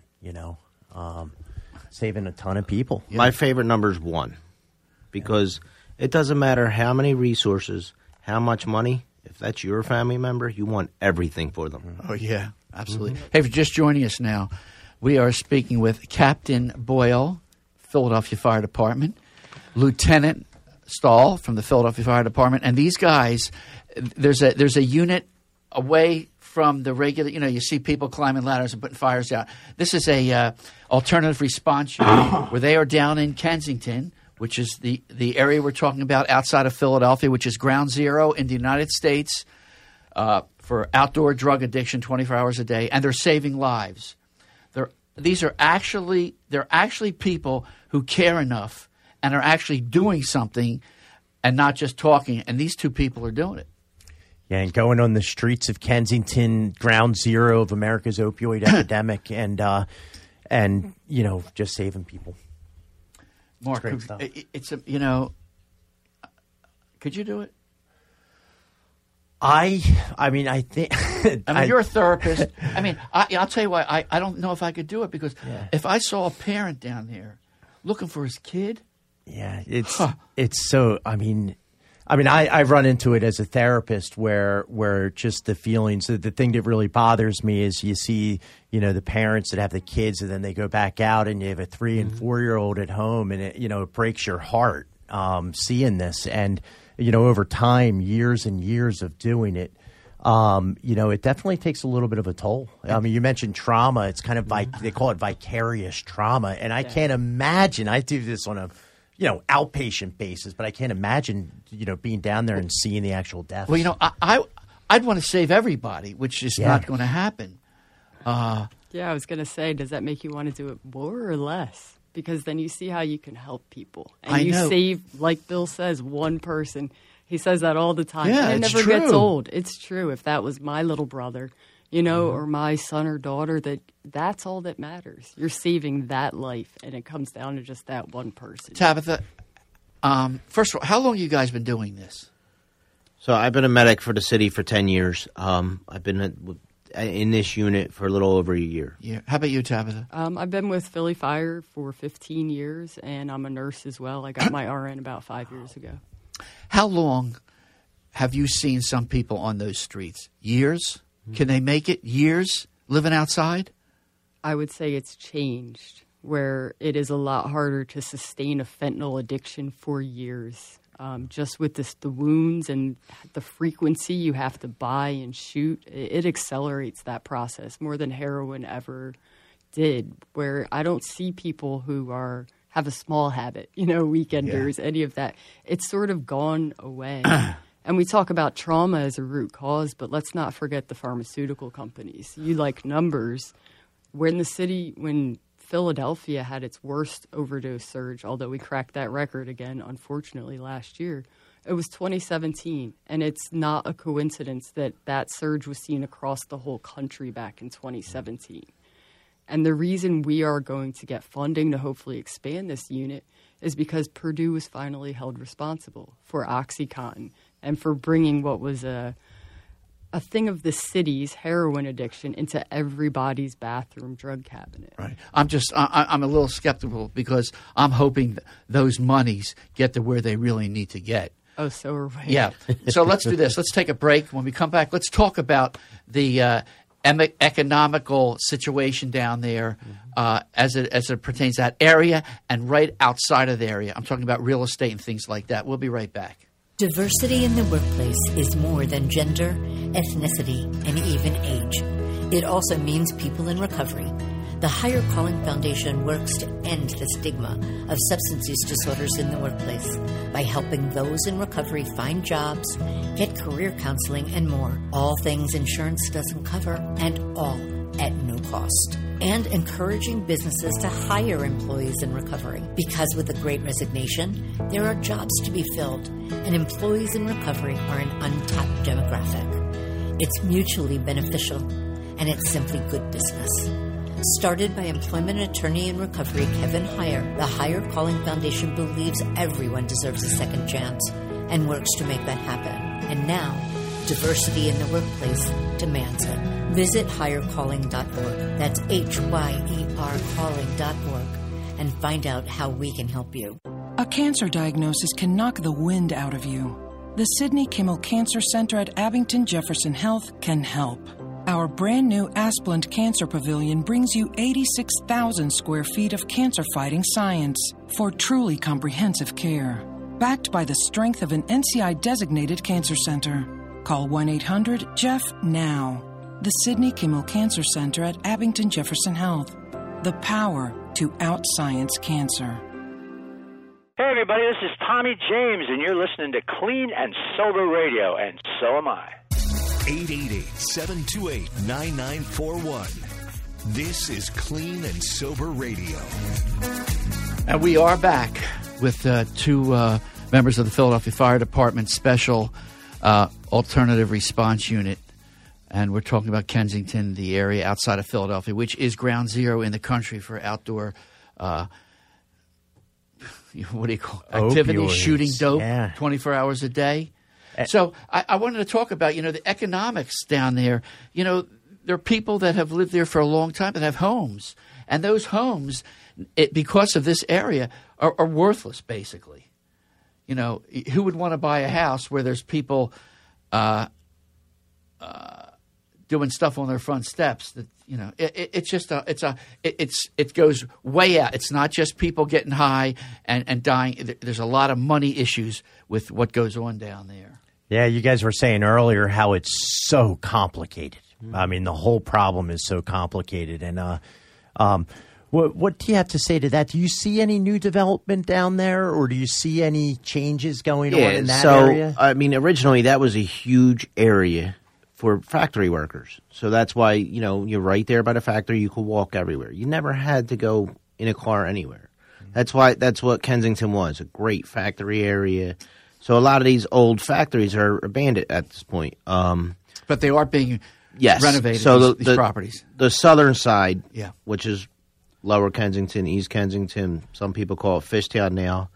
Saving a ton of people.
My favorite number is 1, because it doesn't matter how many resources, how much money. If that's your family member, you want everything for them.
Oh, yeah, absolutely. Hey, if you're just joining us now, we are speaking with Captain Boyle, Philadelphia Fire Department, Lieutenant Stahl from the Philadelphia Fire Department. And these guys, there's a unit away from the regular, you see people climbing ladders and putting fires out. This is a alternative response unit where they are down in Kensington, which is the area we're talking about outside of Philadelphia, which is ground zero in the United States for outdoor drug addiction 24 hours a day, and they're saving lives. They're actually people who care enough and are actually doing something and not just talking, and these two people are doing it.
Yeah, and going on the streets of Kensington, ground zero of America's opioid epidemic, and just saving people.
Mark, could you do it? I think. You're a therapist. I'll tell you why. I don't know if I could do it, because if I saw a parent down there looking for his kid.
Yeah, it's so. I've run into it as a therapist where just the feelings. The thing that really bothers me is you see, the parents that have the kids, and then they go back out, and you have a 3 and 4-year-old at home, and it breaks your heart seeing this. And over time, years and years of doing it, it definitely takes a little bit of a toll. You mentioned trauma. It's kind of they call it vicarious trauma, and I can't imagine. I do this on a outpatient basis, but I can't imagine, being down there and seeing the actual deaths.
Well, I'd want to save everybody, which is not going to happen.
I was going to say, does that make you want to do it more or less? Because then you see how you can help people. And you save, like Bill says, one person. He says that all the time.
Yeah,
and it
it's
never
true.
gets old. It's true. If that was my little brother, or my son or daughter, that's all that matters. You're saving that life, and it comes down to just that one person.
Tabitha, first of all, how long have you guys been doing this?
So I've been a medic for the city for 10 years. I've been in this unit for a little over a year.
Yeah. How about you, Tabitha?
I've been with Philly Fire for 15 years, and I'm a nurse as well. I got my RN about 5 years ago.
How long have you seen some people on those streets? Years? Can they make it? Years living outside?
I would say it's changed, where it is a lot harder to sustain a fentanyl addiction for years. Just with the wounds and the frequency you have to buy and shoot, it accelerates that process more than heroin ever did, where I don't see people who have a small habit, weekenders, any of that. It's sort of gone away. And we talk about trauma as a root cause, but let's not forget the pharmaceutical companies. You like numbers. When Philadelphia had its worst overdose surge, although we cracked that record again, unfortunately, last year, it was 2017. And it's not a coincidence that surge was seen across the whole country back in 2017. And the reason we are going to get funding to hopefully expand this unit is because Purdue was finally held responsible for OxyContin and for bringing what was a a thing of the city's heroin addiction into everybody's bathroom drug cabinet.
Right. I'm a little skeptical because I'm hoping those monies get to where they really need to get.
Oh, so are we.
Yeah. So let's do this. Let's take a break. When we come back, let's talk about the economical situation down there as it pertains to that area and right outside of the area. I'm talking about real estate and things like that. We'll be right back.
Diversity in the workplace is more than gender, ethnicity, and even age. It also means people in recovery. The Higher Calling Foundation works to end the stigma of substance use disorders in the workplace by helping those in recovery find jobs, get career counseling, and more. All things insurance doesn't cover, and all at no cost. And encouraging businesses to hire employees in recovery. Because with the Great Resignation, there are jobs to be filled, and employees in recovery are an untapped demographic. It's mutually beneficial, and it's simply good business. Started by employment attorney in recovery Kevin Heyer, the Higher Calling Foundation believes everyone deserves a second chance and works to make that happen. And now, diversity in the workplace demands it. Visit highercalling.org. That's HYER calling.org and find out how we can help you.
A cancer diagnosis can knock the wind out of you. The Sidney Kimmel Cancer Center at Abington Jefferson Health can help. Our brand new Asplund Cancer Pavilion brings you 86,000 square feet of cancer-fighting science for truly comprehensive care. Backed by the strength of an NCI-designated cancer center. Call 1-800-JEFF now. The Sidney Kimmel Cancer Center at Abington Jefferson Health. The power to out-science cancer.
Hey everybody, this is Tommy James, and you're listening to Clean and Sober Radio, and so am I.
888-728-9941. This is Clean and Sober Radio.
And we are back with two members of the Philadelphia Fire Department Special Alternative Response Unit. And we're talking about Kensington, the area outside of Philadelphia, which is ground zero in the country for outdoor what do you call it? Activity,
Opioids.
shooting dope 24 hours a day. So I wanted to talk about, the economics down there. There are people that have lived there for a long time that have homes. And those homes, because of this area, are worthless, basically. Who would want to buy a house where there's people doing stuff on their front steps? That it goes way out. It's not just people getting high and dying. There's a lot of money issues with what goes on down there.
Yeah, you guys were saying earlier how it's so complicated. I mean, the whole problem is so complicated. And what do you have to say to that? Do you see any new development down there, or do you see any changes going on in that area?
I mean, originally that was a huge area for factory workers. So that's why, you're right there by the factory. You could walk everywhere. You never had to go in a car anywhere. That's what Kensington was, a great factory area. So a lot of these old factories are abandoned at this point.
But they are being renovated,
so
these properties.
The southern side,
Yeah.
which is Lower Kensington, East Kensington, some people call it Fishtown now,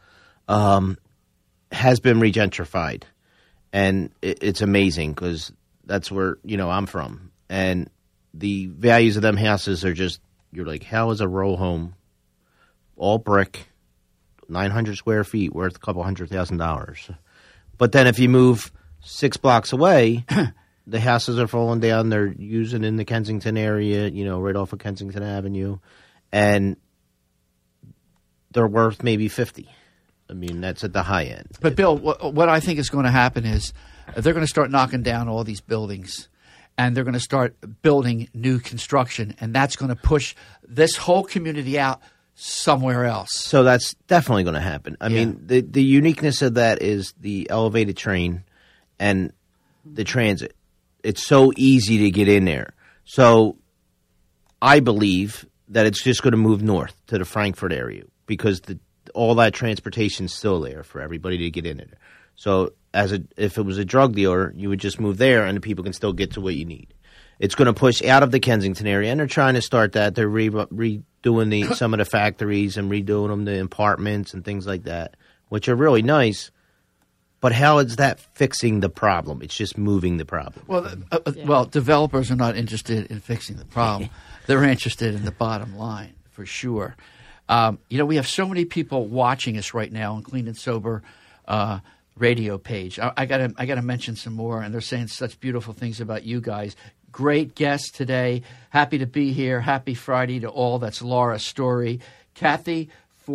has been regentrified. And it's amazing because that's where, I'm from. And the values of them houses are just, you're like, how is a row home, all brick, 900 square feet, worth a couple $100,000? But then if you move 6 blocks away, the houses are falling down. They're using in the Kensington area, right off of Kensington Avenue. And they're worth maybe 50. I mean, that's at the high end.
But, Bill, what I think is going to happen is they're going to start knocking down all these buildings, and they're going to start building new construction, and that's going to push this whole community out somewhere else.
So that's definitely going to happen. I mean, the uniqueness of that is the elevated train and the transit. It's so easy to get in there. So I believe that it's just going to move north to the Frankfurt area because all that transportation is still there for everybody to get in there. So if it was a drug dealer, you would just move there and the people can still get to what you need. It's going to push out of the Kensington area, and they're trying to start that. They're redoing some of the factories and redoing them, the apartments and things like that, which are really nice. But how is that fixing the problem? It's just moving the problem.
Well, developers are not interested in fixing the problem. They're interested in the bottom line, for sure. We have so many people watching us right now on Clean and Sober radio page. I gotta mention some more, and they're saying such beautiful things about you guys. Great guest today. Happy to be here. Happy Friday to all. That's Laura Story. Kathy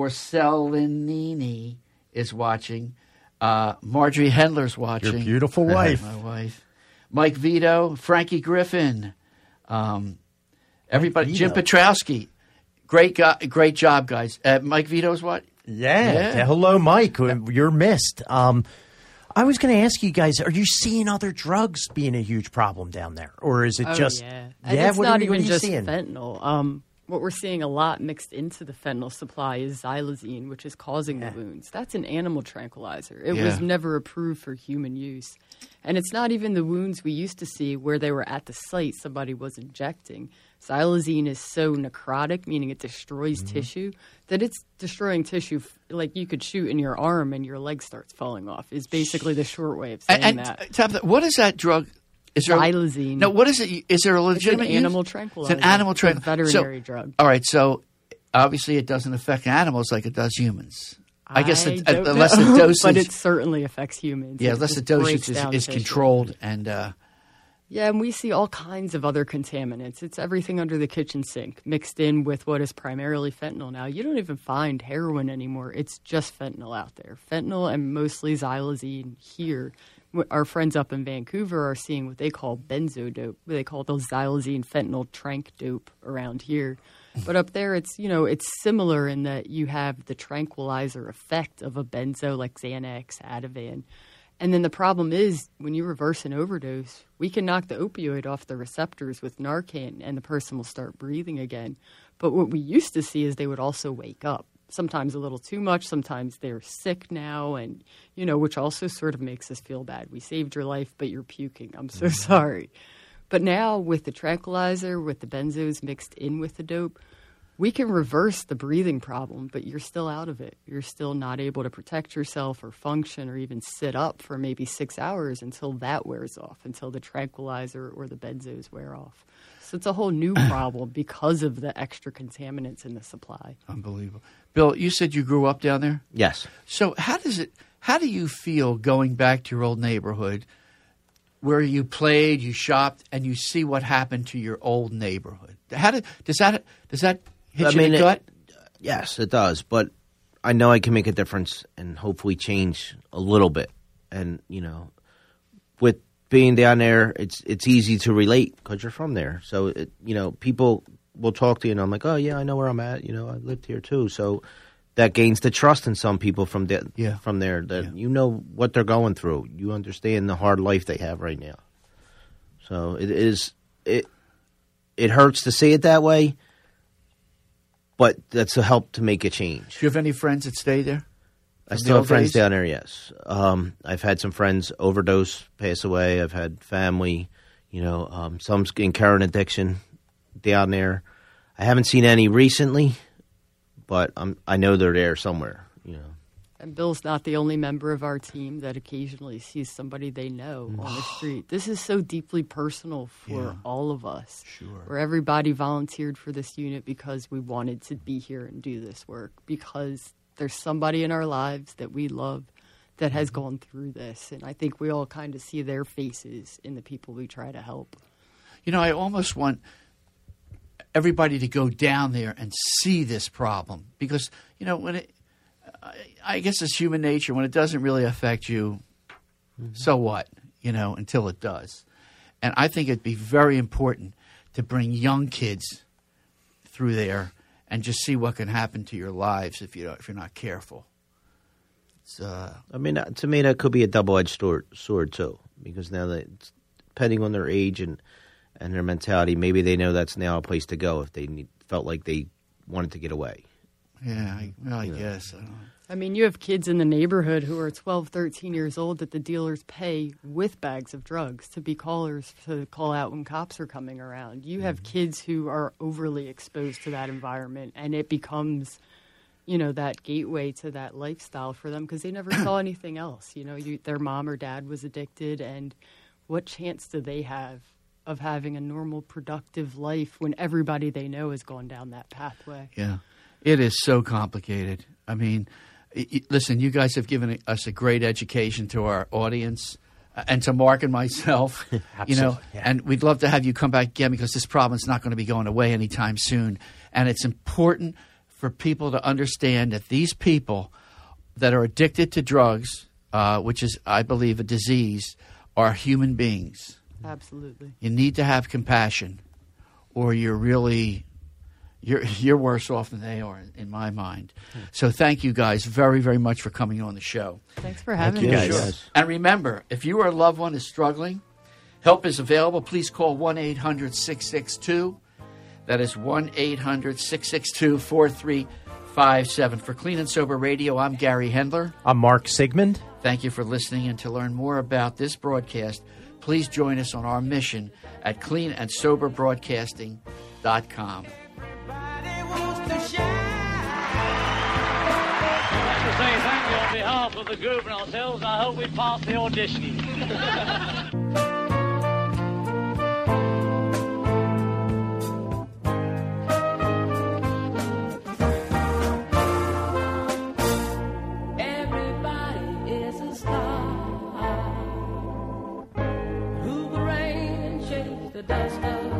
Forcellini is watching. Marjorie Hendler's watching.
Your beautiful wife.
My wife. Mike Vito, Frankie Griffin, everybody. Jim Petrowski. Great job, guys. Mike Vito's what?
Yeah. Hello, Mike. You're missed. I was going to ask you guys, are you seeing other drugs being a huge problem down there? Or is it just...
Yeah. And it's
what
not
are you
even just
seeing?
fentanyl. What we're seeing a lot mixed into the fentanyl supply is xylazine, which is causing the wounds. That's an animal tranquilizer. It was never approved for human use. And it's not even the wounds we used to see where they were at the site somebody was injecting. Xylazine is so necrotic, meaning it destroys tissue, that it's destroying tissue like you could shoot in your arm and your leg starts falling off, is basically the short way of saying that.
What is that drug? Is there
xylazine.
No, what is it? Is there a legitimate
It's an animal tranquilizer.
It's an animal tranquilizer.
Veterinary drug.
All right, so obviously it doesn't affect animals like it does humans. I guess
don't
unless
know,
the dosage,
but it certainly affects humans.
Yeah,
It
unless the
just breaks
dosage
down
is
tissue.
controlled and.
Yeah, and we see all kinds of other contaminants. It's everything under the kitchen sink mixed in with what is primarily fentanyl now. You don't even find heroin anymore. It's just fentanyl out there. Fentanyl and mostly xylazine here. Our friends up in Vancouver are seeing what they call benzo dope. They call those xylazine fentanyl trank dope around here. But up there, it's similar in that you have the tranquilizer effect of a benzo like Xanax, Ativan. And then the problem is when you reverse an overdose, we can knock the opioid off the receptors with Narcan and the person will start breathing again. But what we used to see is they would also wake up. Sometimes a little too much, sometimes they're sick now, and, which also sort of makes us feel bad. We saved your life, but you're puking. I'm so sorry. But now with the tranquilizer, with the benzos mixed in with the dope, we can reverse the breathing problem, but you're still out of it. You're still not able to protect yourself or function or even sit up for maybe 6 hours until that wears off, until the tranquilizer or the benzos wear off. So it's a whole new problem because of the extra contaminants in the supply.
Unbelievable. Bill, you said you grew up down there?
Yes.
So how do you feel going back to your old neighborhood where you played, you shopped, and you see what happened to your old neighborhood? Does that hit you in the gut?
Yes, it does. But I know I can make a difference and hopefully change a little bit. And, with being down there, it's easy to relate because you're from there. So, people will talk to you and I'm like, oh, yeah, I know where I'm at. I lived here too. So that gains the trust in some people from there that you know what they're going through. You understand the hard life they have right now. So it hurts to see it that way, but that's a help to make a change.
Do you have any friends that stay there?
I still have friends down there, yes. I've had some friends overdose, pass away. I've had family, some in current addiction down there. I haven't seen any recently, but I know they're there somewhere,
And Bill's not the only member of our team that occasionally sees somebody they know on the street. This is so deeply personal for all of us.
Sure.
Where everybody volunteered for this unit because we wanted to be here and do this work, because there's somebody in our lives that we love that has gone through this. And I think we all kind of see their faces in the people we try to help.
I almost want everybody to go down there and see this problem because, when I guess it's human nature. When it doesn't really affect you, so what, until it does. And I think it'd be very important to bring young kids through there and just see what can happen to your lives if you're not careful.
To me, that could be a double-edged sword too, because now depending on their age and their mentality, maybe they know that's now a place to go if they felt like they wanted to get away.
Yeah, I guess.
You have kids in the neighborhood who are 12, 13 years old that the dealers pay with bags of drugs to be callers to call out when cops are coming around. You have kids who are overly exposed to that environment, and it becomes that gateway to that lifestyle for them because they never saw anything else. Their mom or dad was addicted, and what chance do they have of having a normal, productive life when everybody they know has gone down that pathway?
Yeah. It is so complicated. I mean, listen, you guys have given us a great education to our audience and to Mark and myself, and we'd love to have you come back again because this problem is not going to be going away anytime soon. And it's important for people to understand that these people that are addicted to drugs, which is, I believe, a disease, are human beings.
Absolutely.
You need to have compassion, or you're worse off than they are, in my mind. So thank you guys very, very much for coming on the show.
Thanks for having
you
me.
guys.
Sure. And remember, if you or a loved one is struggling, help is available. Please call 1-800-662. That is 1-800-662-4357. For Clean and Sober Radio, I'm Gary Hendler.
I'm Mark Sigmund.
Thank you for listening, and to learn more about this broadcast, please join us on our mission at cleanandsoberbroadcasting.com.
Say thank you on behalf of the group and ourselves. I hope we pass the auditioning.
Everybody is a star. Move the rain and shake the dust up.